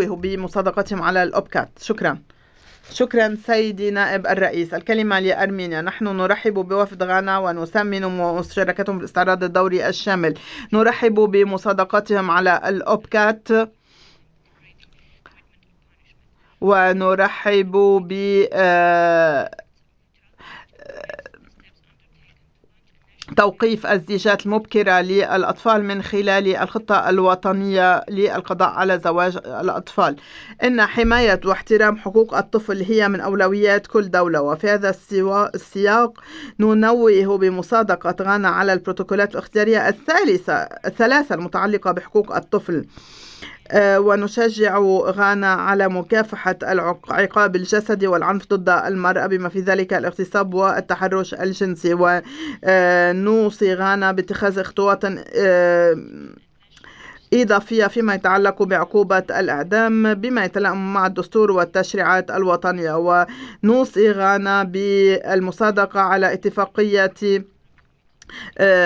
ننوه بمصادقتهم على الأوبكات. شكرا سيدي نائب الرئيس. الكلمة لأرمينيا. نحن نرحب بوفد غانا ونثمن مشاركتهم في الاستعراض الدوري الشامل. نرحب بمصادقتهم على الأوبكات ونرحب ب توقيف الزيجات المبكرة للأطفال من خلال الخطة الوطنية للقضاء على زواج الأطفال. إن حماية واحترام حقوق الطفل هي من أولويات كل دولة، وفي هذا السياق ننوه بمصادقة غانا على البروتوكولات الاختيارية الثلاثة المتعلقة بحقوق الطفل، ونشجع غانا على مكافحة العقاب الجسدي والعنف ضد المرأة بما في ذلك الاغتصاب والتحرش الجنسي، ونوصي غانا باتخاذ خطوات إضافية فيما يتعلق بعقوبة الإعدام بما يتلائم مع الدستور والتشريعات الوطنية، ونوصي غانا بالمصادقة على اتفاقية